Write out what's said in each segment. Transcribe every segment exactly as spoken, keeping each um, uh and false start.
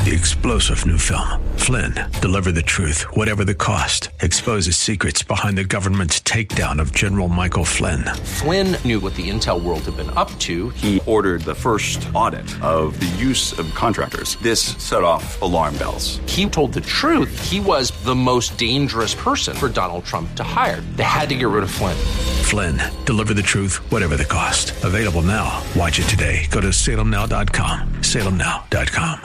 The explosive new film, Flynn, deliver the truth, whatever the cost, exposes secrets behind the government's takedown of General Michael Flynn. Flynn knew what the intel world had been up to. He ordered the first audit of the use of contractors. This set off alarm bells. He told the truth. He was the most dangerous person for Donald Trump to hire. They had to get rid of Flynn. Flynn, deliver the truth, whatever the cost. Available now. Watch it today. Go to salem now dot com. salem now dot com.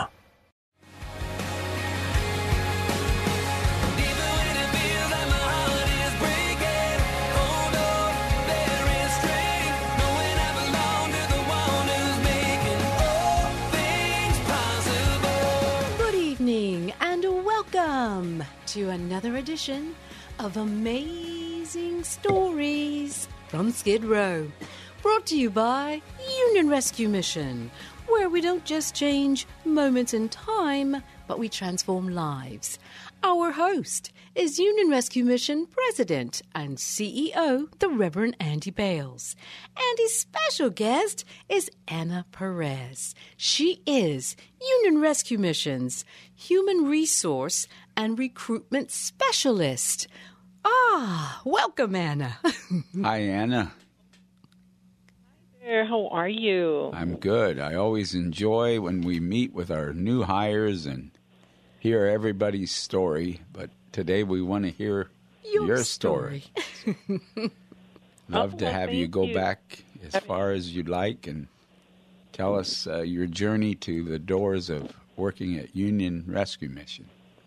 Welcome to another edition of Amazing Stories from Skid Row, brought to you by Union Rescue Mission, where we don't just change moments in time, but we transform lives. Our host is Union Rescue Mission President and C E O, the Reverend Andy Bales. And his special guest is Anna Perez. She is Union Rescue Mission's Human Resource and Recruitment Specialist. Ah, welcome, Anna. Hi, Anna. Hi there. How are you? I'm good. I always enjoy when we meet with our new hires and hear everybody's story, but today we want to hear your, your story. story. Love oh, to well, have you go you. back as far as you'd like and tell us uh, your journey to the doors of working at Union Rescue Mission.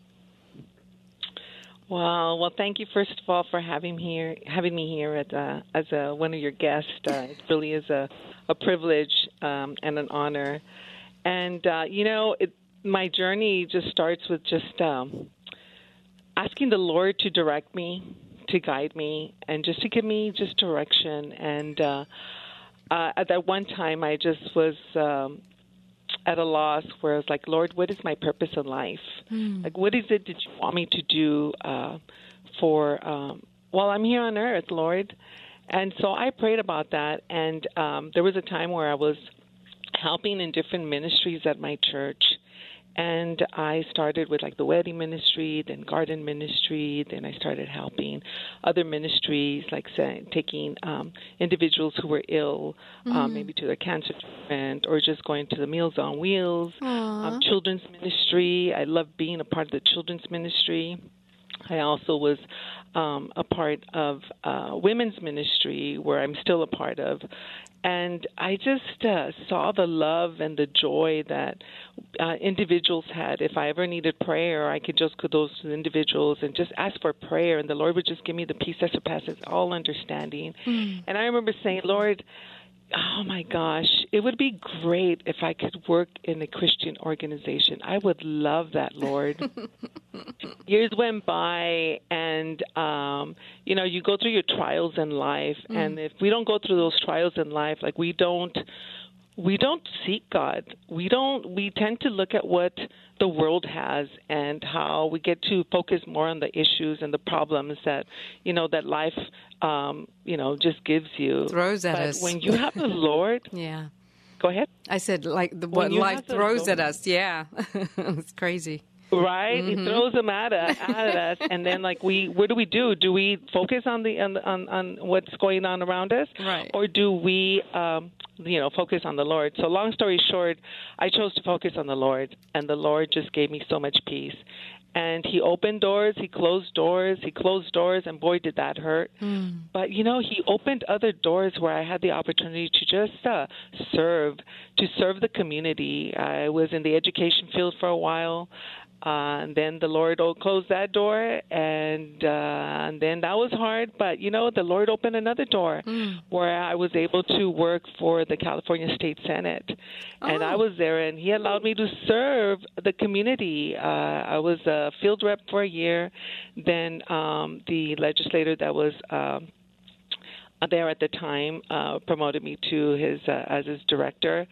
Well, well, thank you first of all for having me here, having me here at, uh, as a, one of your guests. Uh, it really is a, a privilege um, and an honor. And uh, you know, it, my journey just starts with just um, asking the Lord to direct me, to guide me, and just to give me just direction. And uh, uh, at that one time, I just was um, at a loss where I was like, Lord, what is my purpose in life? Mm. Like, what is it that you want me to do uh, for um, while I'm here on earth, Lord? And so I prayed about that, and um, there was a time where I was helping in different ministries at my church. And I started with like the wedding ministry, then garden ministry, then I started helping other ministries, like say, taking um, individuals who were ill, mm-hmm. um, maybe to their cancer treatment, or just going to the Meals on Wheels, um, children's ministry. I love being a part of the children's ministry. I also was um, a part of uh, women's ministry, where I'm still a part of. And I just uh, saw the love and the joy that uh, individuals had. If I ever needed prayer, I could just go to those individuals and just ask for prayer, and the Lord would just give me the peace that surpasses all understanding. Mm. And I remember saying, Lord, oh, my gosh, it would be great if I could work in a Christian organization. I would love that, Lord. Years went by, and, um, you know, you go through your trials in life, mm. and if we don't go through those trials in life, like we don't we don't seek God. We don't. We tend to look at what the world has and how we get to focus more on the issues and the problems that, you know, that life, um, you know, just gives you. Throws at but us. When you have the Lord. Yeah. Go ahead. I said, like, the, what life throws at us. Yeah. It's crazy. Right, mm-hmm. It throws them at us, at us, and then like we, what do we do? Do we focus on the on on, on what's going on around us, right? Or do we, um, you know, focus on the Lord? So, long story short, I chose to focus on the Lord, and the Lord just gave me so much peace. And He opened doors, He closed doors, He closed doors, and boy, did that hurt. Mm. But, you know, He opened other doors where I had the opportunity to just uh, serve, to serve the community. I was in the education field for a while. Uh, and then the Lord closed that door, and, uh, and then that was hard. But, you know, the Lord opened another door mm. where I was able to work for the California State Senate. Oh. And I was there, and He allowed me to serve the community. Uh, I was a field rep for a year. Then um, the legislator that was um, there at the time uh, promoted me to his uh, as his director.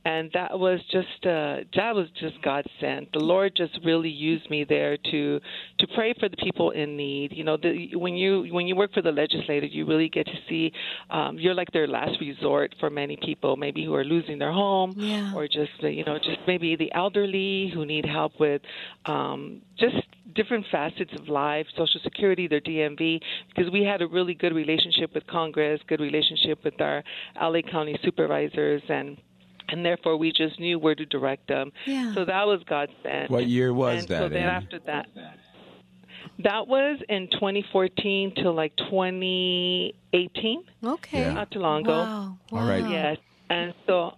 and that was just uh, that was just God sent. The Lord just really used me there to to pray for the people in need. You know, the, when you when you work for the legislature, you really get to see um, you're like their last resort for many people, maybe who are losing their home, yeah. or just you know just maybe the elderly who need help with um, just different facets of life, Social Security, their D M V, because we had a really good relationship with Congress, good relationship with our L A County supervisors, and and therefore we just knew where to direct them. Yeah. So that was God's sent. What year was and that? So then Ann? after that, that was in twenty fourteen to like twenty eighteen. Okay. Yeah. Not too long ago. Wow. wow. All right. Yes, and so.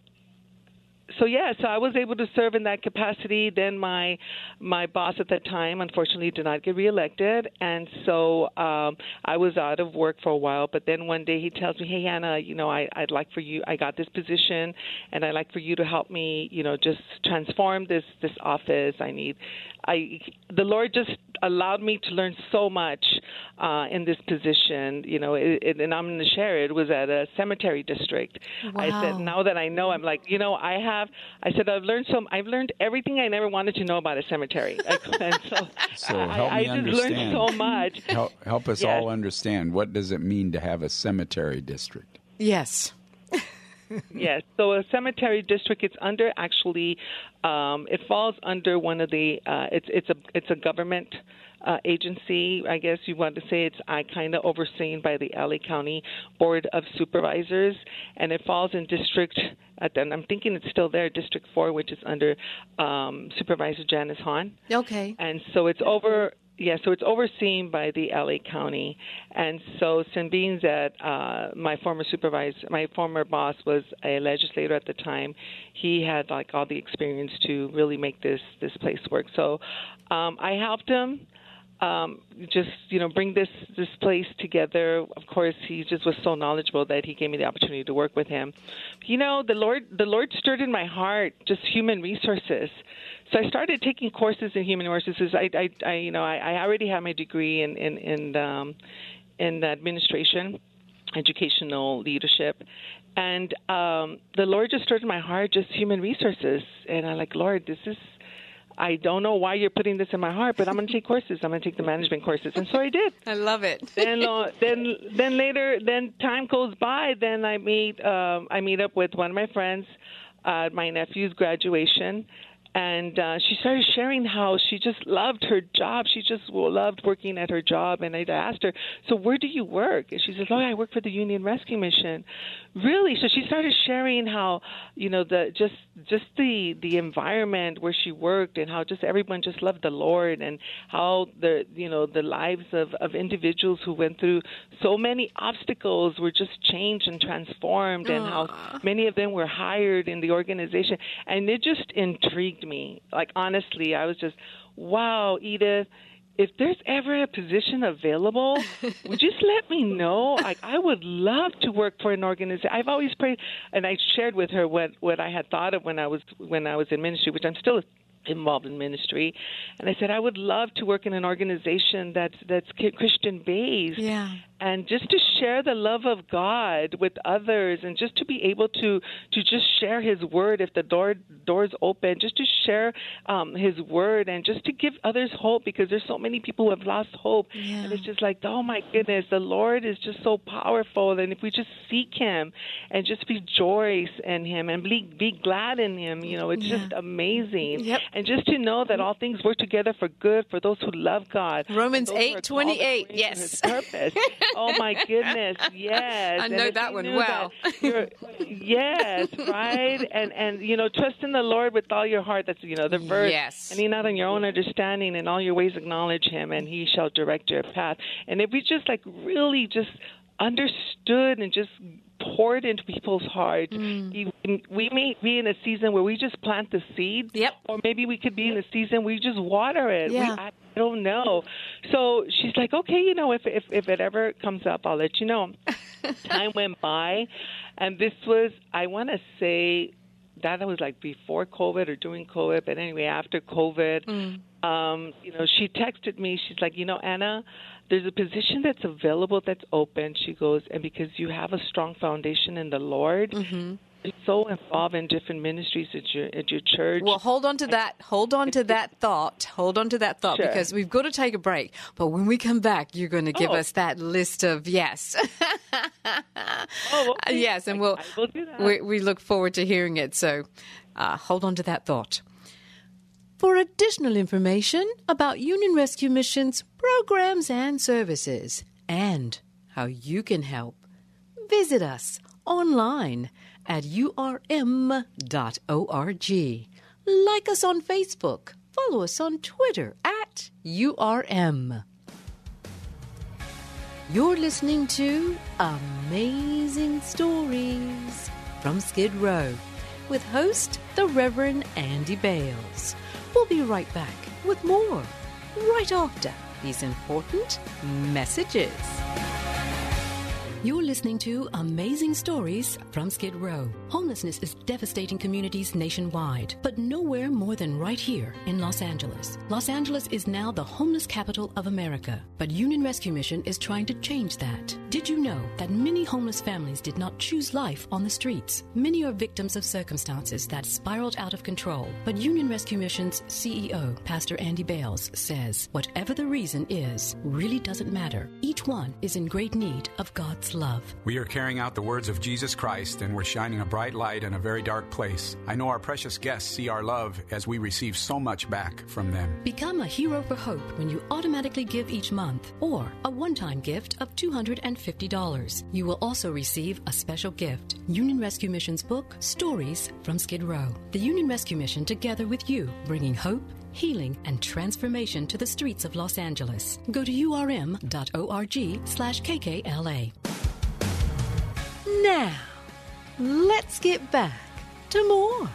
So yeah, so I was able to serve in that capacity. Then my my boss at that time, unfortunately, did not get reelected, and so um, I was out of work for a while. But then one day he tells me, "Hey, Anna, you know, I, I'd like for you. I got this position, and I'd like for you to help me. You know, just transform this this office. I need." I the Lord just allowed me to learn so much uh, in this position. You know, it, it, and I'm going to share it. It was at a cemetery district. I Wow. said, now that I know, I'm like, you know, I have. I said, I've learned some. I've learned everything I never wanted to know about a cemetery. and so So I, help I me just understand. learned so much. Help, help us Yes. all understand. What does it mean to have a cemetery district? Yes. Yes. So a cemetery district, it's under actually, um, it falls under one of the. Uh, it's it's a it's a government uh, agency. I guess you want to say it's I kind of overseen by the L A County Board of Supervisors, and it falls in district. At, and I'm thinking it's still there, District Four, which is under um, Supervisor Janice Hahn. Okay. And so it's over. Yeah, so it's overseen by the L A County, and so since being that uh, my former supervisor, my former boss was a legislator at the time, he had like all the experience to really make this this place work. So um, I helped him. Um, just you know, bring this this place together. Of course, he just was so knowledgeable that he gave me the opportunity to work with him. You know, the Lord the Lord stirred in my heart just human resources. So I started taking courses in human resources. I, I, I you know, I, I already have my degree in in in, um, in administration, educational leadership, and um, the Lord just stirred in my heart just human resources. And I'm like, Lord, this is. I don't know why you're putting this in my heart, but I'm going to take courses. I'm going to take the management courses, and so I did. I love it. then, uh, then, then later, then time goes by. Then I meet, um, I meet up with one of my friends at my nephew's graduation, and uh, she started sharing how she just loved her job. She just loved working at her job, and I asked her, "So where do you work?" And she says, "Oh, I work for the Union Rescue Mission." Really? So she started sharing how, you know, the just just the the environment where she worked, and how just everyone just loved the Lord, and how the you know the lives of, of individuals who went through so many obstacles were just changed and transformed, and how many of them were hired in the organization, and it just intrigued me. Like, honestly, I was just, wow, Edith, if there's ever a position available, would you just let me know? Like, I would love to work for an organization. I've always prayed, and I shared with her what, what I had thought of when I was when I was in ministry, which I'm still involved in ministry. And I said, I would love to work in an organization that's that's Christian based. Yeah. And just to share the love of God with others, and just to be able to to just share His word if the door doors open, just to share um, His word, and just to give others hope, because there's so many people who have lost hope. Yeah. And it's just like, oh my goodness, the Lord is just so powerful. And if we just seek Him and just rejoice in Him and be be glad in Him, you know, it's Yeah. just amazing. Yep. And just to know that all things work together for good for those who love God. Romans and those who are eight called twenty-eight, according to yes. His purpose. Oh my goodness, yes. I And know if that you one knew well. that you're- yes, right. And and you know, trust in the Lord with all your heart. That's you know the verse. Yes. And lean not on your own understanding, in all your ways acknowledge Him, and He shall direct your path. And if we just like really just understood and just poured into people's hearts, Mm. we, we may be in a season where we just plant the seed. Yep. Or maybe we could be in a season where we just water it. Yeah. We, I don't know. So she's like, okay, you know, if if if it ever comes up, I'll let you know. Time went by, and this was, I want to say, that was like before COVID or during COVID, but anyway, after COVID, Mm. um, you know, she texted me. She's like, you know, Anna, there's a position that's available that's open. She goes, and because you have a strong foundation in the Lord, Mm-hmm. been so involved in different ministries at your at your church. Well, hold on to that. Hold on to that thought. Hold on to that thought Sure. because we've got to take a break. But when we come back, you're going to give Oh. us that list of yes. Oh, okay. Yes, and I- we'll, I will do that. We, we look forward to hearing it. So uh, hold on to that thought. For additional information about Union Rescue Mission's programs and services and how you can help, visit us online at u r m dot org. Like us on Facebook. Follow us on Twitter at U R M. You're listening to Amazing Stories from Skid Row with host the Reverend Andy Bales. We'll be right back with more right after these important messages. You're listening to Amazing Stories from Skid Row. Homelessness is devastating communities nationwide, but nowhere more than right here in Los Angeles. Los Angeles is now the homeless capital of America, but Union Rescue Mission is trying to change that. Did you know that many homeless families did not choose life on the streets? Many are victims of circumstances that spiraled out of control, but Union Rescue Mission's C E O, Pastor Andy Bales, says whatever the reason is really doesn't matter. Each one is in great need of God's love. We are carrying out the words of Jesus Christ, and we're shining a bright light in a very dark place. I know our precious guests see our love as we receive so much back from them. Become a hero for hope when you automatically give each month, or a one-time gift of two hundred fifty dollars. You will also receive a special gift, Union Rescue Mission's book, Stories from Skid Row. The Union Rescue Mission, together with you, bringing hope, healing, and transformation to the streets of Los Angeles. Go to u r m dot org slash K K L A. Now, let's get back to more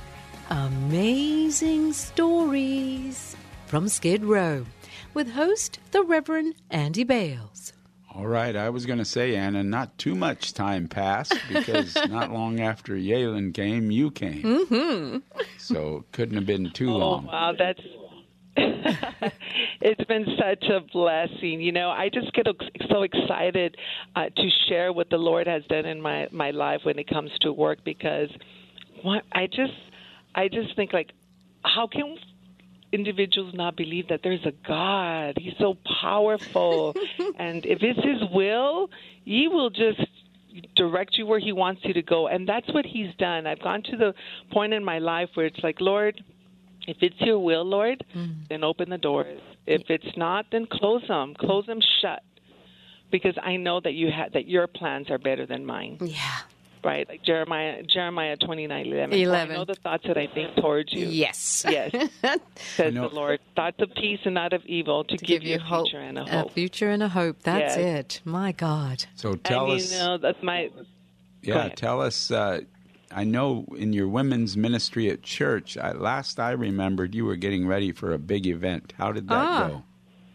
Amazing Stories from Skid Row with host the Reverend Andy Bales. All right, I was going to say, Anna, not too much time passed because not long after Yalen came, you came. Mm-hmm. So it couldn't have been too Oh, long. wow, that's it's been such a blessing. You know, I just get so excited uh, to share what the Lord has done in my, my life when it comes to work because what, I just I just think, like, how can individuals not believe that there's a God? He's so powerful. And if it's his will, he will just direct you where he wants you to go. And that's what he's done. I've gone to the point in my life where it's like, Lord, if it's your will, Lord, mm. then open the doors. If it's not, then close them. Close them shut. Because I know that you ha- that your plans are better than mine. Yeah. Right, like Jeremiah, Jeremiah twenty-nine eleven. eleven. I know the thoughts that I think towards you. Yes. Yes. Says the Lord, thoughts of peace and not of evil, to, to give, give you a hope, future and a hope. A future and a hope. That's yes. it. My God. So tell and, us. You know, that's my. Yeah, tell us. Uh, I know in your women's ministry at church, I, last I remembered, you were getting ready for a big event. How did that ah. go?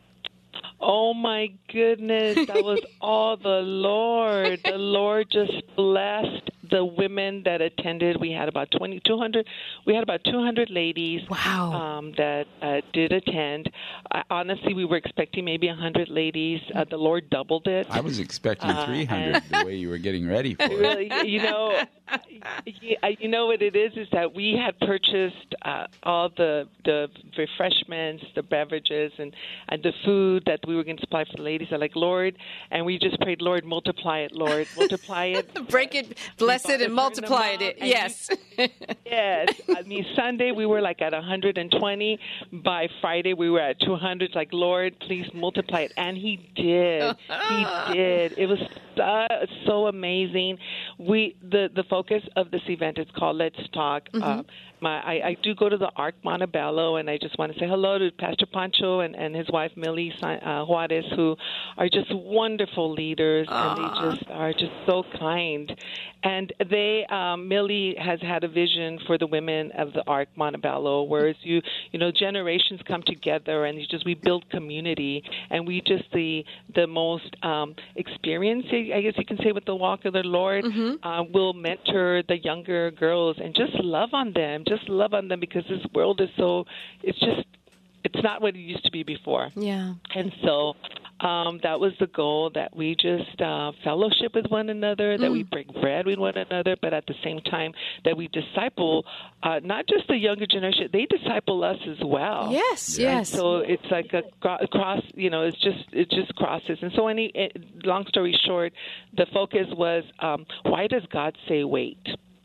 Oh, my goodness. That was all the Lord. The Lord just blessed the women that attended. We had about twenty, two hundred. We had about two hundred ladies. Wow. Um, that uh, did attend. Uh, honestly, we were expecting maybe one hundred ladies. Uh, the Lord doubled it. I was expecting three hundred uh, the way you were getting ready for it. Really, you know, you know what it is is that we had purchased uh, all the the refreshments, the beverages, and, and the food that we were going to supply for the ladies. I'm like, Lord, and we just prayed, Lord, multiply it, Lord, multiply it. Break it, bless it, and multiply it. Yes. You, yes. I mean, Sunday we were like at one hundred twenty. By Friday we were at two hundred. Like, Lord, please multiply it. And he did. He did. It was uh, so amazing. We the, the focus of this event is called Let's Talk. Mm-hmm. Uh, my I, I do go to the Ark Montebello, and I just want to say hello to Pastor Pancho and, and his wife Millie uh, Juarez, who are just wonderful leaders, Aww. and they just are just so kind. And they, um, Millie has had a vision for the women of the Ark Montebello, whereas you, you know, generations come together and you just we build community, and we just the the most um, experienced, I guess you can say, with the walk of the Lord, mm-hmm. uh, will mentor the younger girls and just love on them, just love on them because this world is so, it's just, it's not what it used to be before. Yeah. And so Um, that was the goal, that we just uh, fellowship with one another, that mm. we break bread with one another, but at the same time that we disciple uh, not just the younger generation, they disciple us as well. Yes, yeah. yes. And so it's like a cross, you know, it's just it just crosses. And so, any it, long story short, the focus was um, why does God say wait?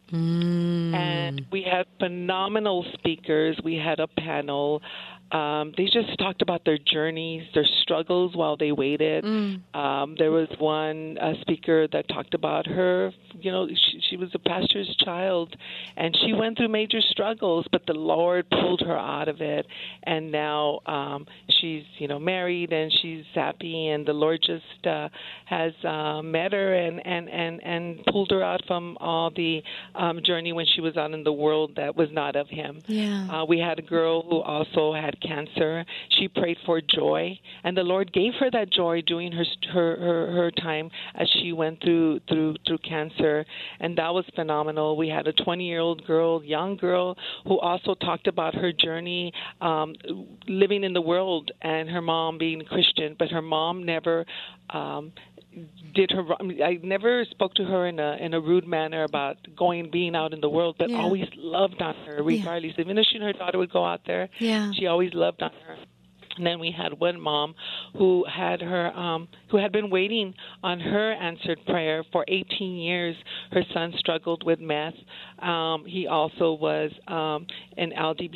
Mm. And we had phenomenal speakers. We had a panel. Um, they just talked about their journeys, their struggles while they waited. Mm. Um, there was one uh, speaker that talked about her, you know, she, she was a pastor's child, and she went through major struggles, but the Lord pulled her out of it. And now um, she's, you know, married, and she's happy, and the Lord just uh, has uh, met her and, and, and, and pulled her out from all the um, journey when she was out in the world that was not of Him. Yeah. Uh, we had a girl who also had cancer. She prayed for joy, and the Lord gave her that joy during her her her, her time as she went through through through cancer, and that was phenomenal. We had a twenty-year-old girl, young girl, who also talked about her journey um, living in the world and her mom being Christian, but her mom never. Um, Did her? I never spoke to her in a in a rude manner about going being out in the world, but yeah. always loved on her regardless. Yeah. Even if she and her daughter would go out there, yeah. she always loved on her. And then we had one mom who had her um, who had been waiting on her answered prayer for eighteen years. Her son struggled with meth. Um, he also was um, an L G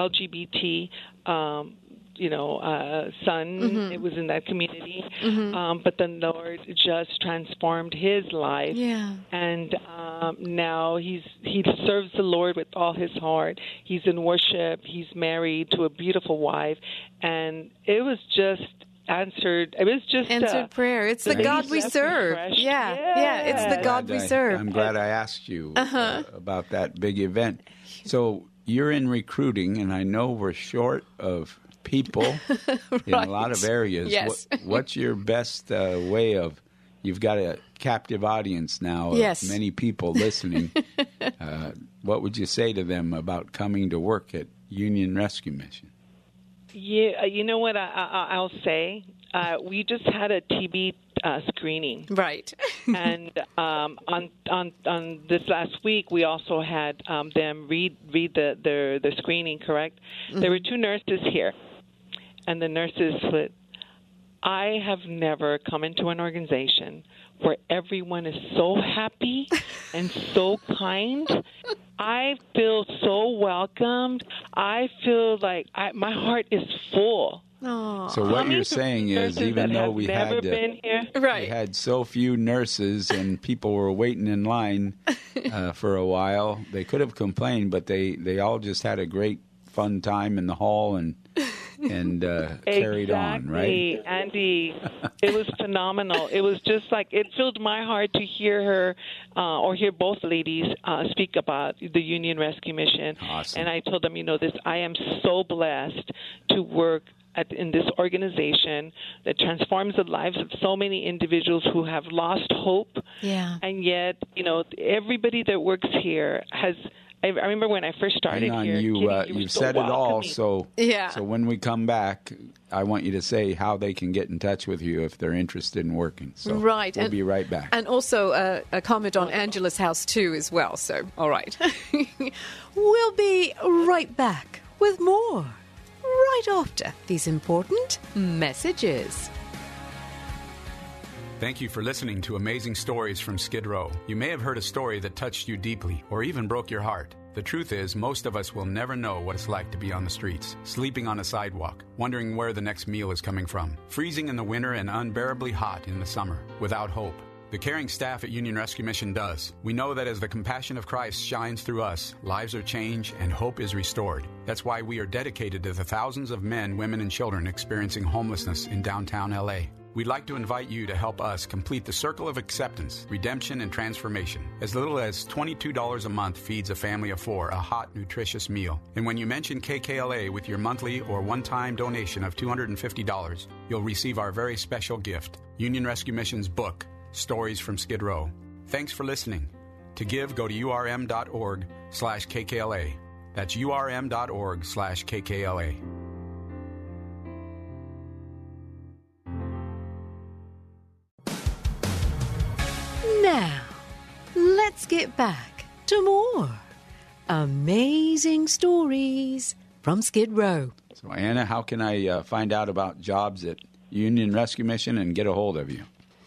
B T. Um, you know, uh, son. Mm-hmm. It was in that community. Mm-hmm. Um, but the Lord just transformed his life. Yeah. And um, now he's he serves the Lord with all his heart. He's in worship. He's married to a beautiful wife. And it was just answered. It was just answered uh, prayer. It's the God we serve. Yeah. yeah, yeah. It's the God we I, serve. I'm glad I asked you uh-huh. uh, about that big event. So you're in recruiting, and I know we're short of people right. in a lot of areas. Yes. What, what's your best uh, way of, you've got a captive audience now of yes. many people listening. uh, what would you say to them about coming to work at Union Rescue Mission? Yeah, you know what I, I, I'll say? Uh, we just had a T B uh, screening. Right. and um, on, on on this last week, we also had um, them read read the their, their screening, correct? Mm-hmm. There were two nurses here. And the nurses said, I have never come into an organization where everyone is so happy and so kind. I feel so welcomed. I feel like I, my heart is full. Aww. So what you're saying is, even though we had, been here? Right. we had so few nurses and people were waiting in line uh, for a while, they could have complained, but they, they all just had a great fun time in the hall and and uh, carried on, right? Exactly, Andy. It was phenomenal. It was just like, it filled my heart to hear her uh, or hear both ladies uh, speak about the Union Rescue Mission. Awesome. And I told them, you know, this, I am so blessed to work At, in this organization that transforms the lives of so many individuals who have lost hope. Yeah. And yet, you know, everybody that works here has, I, I remember when I first started Hang on, here. you, Kitty, uh, you you've so said it all, welcoming. so, yeah. so when we come back, I want you to say how they can get in touch with you if they're interested in working. So right. we'll and, be right back. And also uh, a comment on Angela's house, too, as well. So, all right. We'll be right back with more right after these important messages. Thank you for listening to Amazing Stories from Skid Row. You may have heard a story that touched you deeply or even broke your heart. The truth is, most of us will never know what it's like to be on the streets, sleeping on a sidewalk, wondering where the next meal is coming from, freezing in the winter and unbearably hot in the summer, without hope. The caring staff at Union Rescue Mission does. We know that as the compassion of Christ shines through us, lives are changed and hope is restored. That's why we are dedicated to the thousands of men, women, and children experiencing homelessness in downtown L A. We'd like to invite you to help us complete the circle of acceptance, redemption, and transformation. As little as twenty-two dollars a month feeds a family of four a hot, nutritious meal. And when you mention K K L A with your monthly or one-time donation of two hundred fifty dollars, you'll receive our very special gift, Union Rescue Mission's book, Stories from Skid Row. Thanks for listening. To give, go to urm.org slash KKLA. That's urm.org slash KKLA. let's get back to more amazing stories from Skid Row. So, Anna, how can I uh, find out about jobs at Union Rescue Mission and get a hold of you?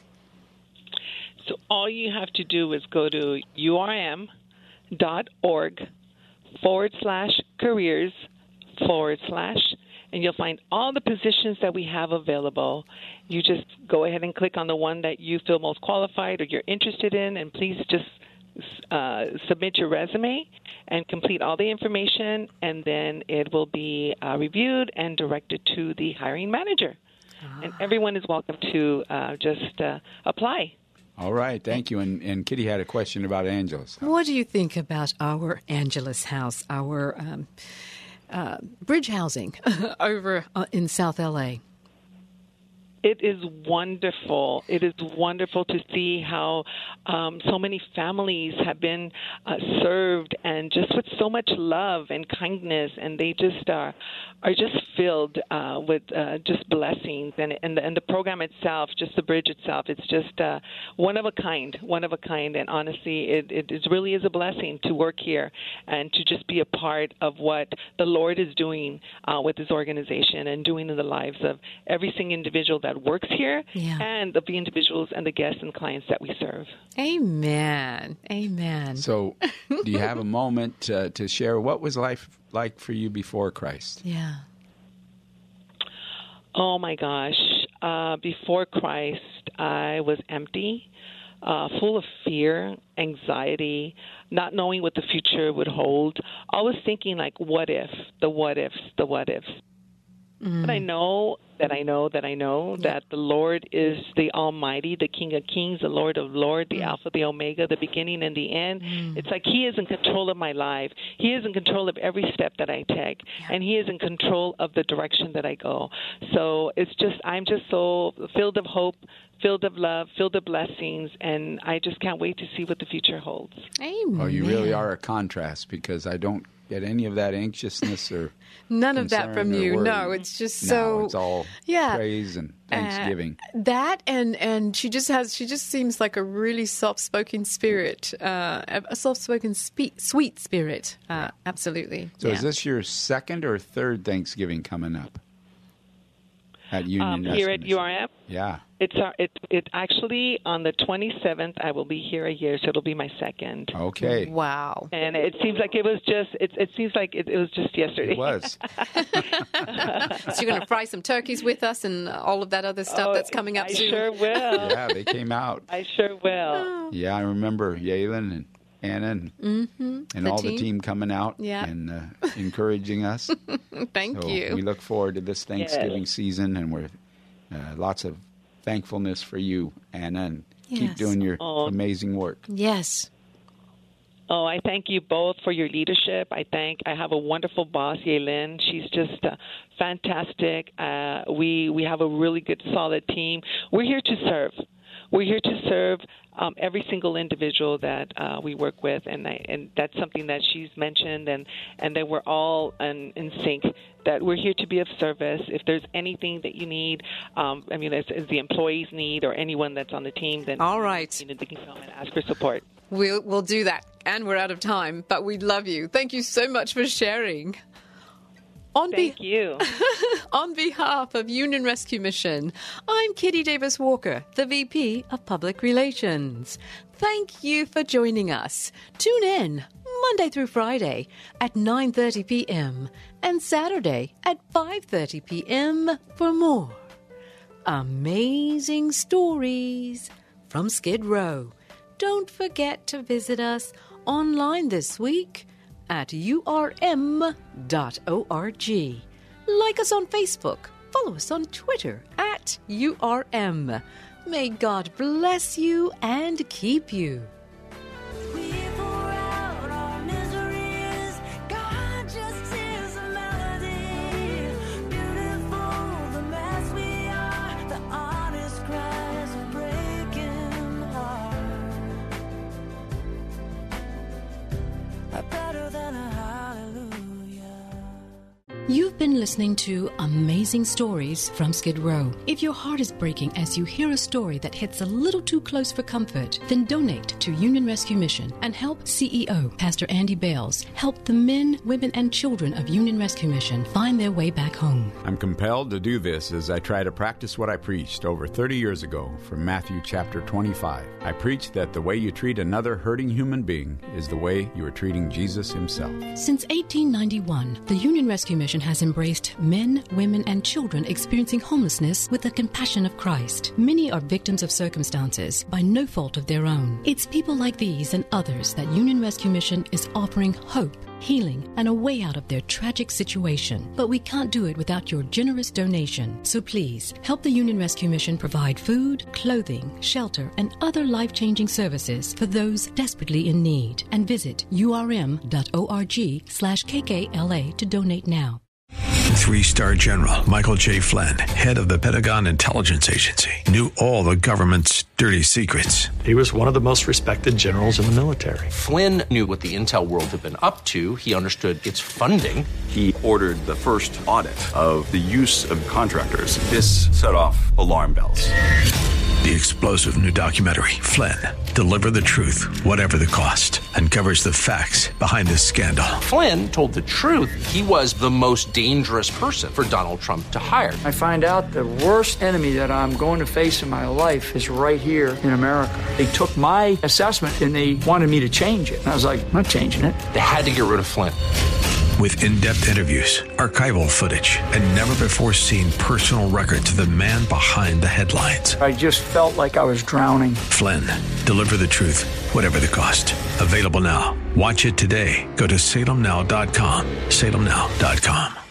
So all you have to do is go to urm dot org forward slash careers forward slash, and you'll find all the positions that we have available. You just go ahead and click on the one that you feel most qualified or you're interested in, and please just uh, submit your resume and complete all the information, and then it will be uh, reviewed and directed to the hiring manager. Ah. And everyone is welcome to uh, just uh, apply. All right, thank you. And, and Kitty had a question about Angela's house. What do you think about our Angela's house, our um, uh, bridge housing over uh, in South L A? It is wonderful. It is wonderful to see how um, so many families have been uh, served, and just with so much love and kindness, and they just are are just filled uh, with uh, just blessings. And and the, and the program itself, just the bridge itself, it's just uh, one of a kind, one of a kind. And honestly, it, it, it really is a blessing to work here and to just be a part of what the Lord is doing uh, with this organization and doing in the lives of every single individual that works here, yeah. and of the individuals and the guests and clients that we serve. Amen. Amen. So do you have a moment uh, to share what was life like for you before Christ? Yeah. Oh, my gosh. Uh, before Christ, I was empty, uh, full of fear, anxiety, not knowing what the future would hold. Always thinking, like, what if, the what ifs, the what ifs. Mm. But I know that I know that I know yeah. that the Lord is the Almighty, the King of Kings, the Lord of Lords, the mm. Alpha, the Omega, the beginning and the end. Mm. It's like He is in control of my life. He is in control of every step that I take, yeah. and He is in control of the direction that I go. So it's just, I'm just so filled of hope, filled of love, filled of blessings, and I just can't wait to see what the future holds. Amen. Well, you really are a contrast, because I don't get any of that anxiousness or none of that from you. Worry. No, it's just no, so it's all yeah. praise and thanksgiving. Uh, that and and she just has she just seems like a really soft-spoken spirit, uh, a soft-spoken spe- sweet spirit. Uh, absolutely. So yeah. is this your second or third Thanksgiving coming up at Union um, here at U R M? Yeah. It's our, it it actually on the twenty-seventh. I will be here a year, so it'll be my second. Okay. Wow. And it seems like it was just it it seems like it, it was just yesterday. It was. So you're going to fry some turkeys with us and all of that other stuff oh, that's coming up I soon. I sure will. Yeah, they came out. I sure will. Yeah, I remember Yalen and Anna and, mm-hmm. and the all team. the team coming out yeah. and uh, encouraging us. Thank so you. We look forward to this Thanksgiving yes. season, and we're uh, lots of thankfulness for you, Anna, and yes. keep doing your oh. amazing work. Yes. Oh, I thank you both for your leadership. I thank. I have a wonderful boss, Yaelin. She's just uh, fantastic. Uh, we we have a really good, solid team. We're here to serve. We're here to serve um, every single individual that uh, we work with, and I, and that's something that she's mentioned, and, and that we're all in, in sync, that we're here to be of service. If there's anything that you need, um, I mean, as, as the employees need or anyone that's on the team, then all right. you know, they can come and ask for support. We'll, we'll do that, and we're out of time, but we love you. Thank you so much for sharing. On Thank be- you. On behalf of Union Rescue Mission, I'm Kitty Davis Walker, the V P of Public Relations. Thank you for joining us. Tune in Monday through Friday at nine thirty p.m. and Saturday at five thirty p.m. for more amazing stories from Skid Row. Don't forget to visit us online this week at u r m dot org. Like us on Facebook. Follow us on Twitter at U R M. May God bless you and keep you. You've You've been listening to Amazing Stories from Skid Row. If your heart is breaking as you hear a story that hits a little too close for comfort, then donate to Union Rescue Mission and help C E O Pastor Andy Bales help the men, women, and children of Union Rescue Mission find their way back home. I'm compelled to do this as I try to practice what I preached over thirty years ago from Matthew chapter twenty-five. I preached that the way you treat another hurting human being is the way you are treating Jesus himself. Since eighteen ninety-one, the Union Rescue Mission has embraced men, women, and children experiencing homelessness with the compassion of Christ. Many are victims of circumstances by no fault of their own. It's people like these and others that Union Rescue Mission is offering hope, healing, and a way out of their tragic situation. But we can't do it without your generous donation. So please, help the Union Rescue Mission provide food, clothing, shelter, and other life-changing services for those desperately in need. And visit urm.org slash KKLA to donate now. Three-star General Michael J. Flynn, head of the Pentagon Intelligence Agency, knew all the government's dirty secrets. He was one of the most respected generals in the military. Flynn knew what the intel world had been up to. He understood its funding. He ordered the first audit of the use of contractors. This set off alarm bells. The explosive new documentary, Flynn, Deliver the Truth, Whatever the Cost, uncovers the facts behind this scandal. Flynn told the truth. He was the most dangerous person for Donald Trump to hire. I find out the worst enemy that I'm going to face in my life is right here in America. They took my assessment and they wanted me to change it. And I was like, I'm not changing it. They had to get rid of Flynn. With in-depth interviews, archival footage, and never-before-seen personal records of the man behind the headlines. I just felt like I was drowning. Flynn, Deliver the Truth, Whatever the Cost. Available now. Watch it today. Go to salem now dot com. salem now dot com.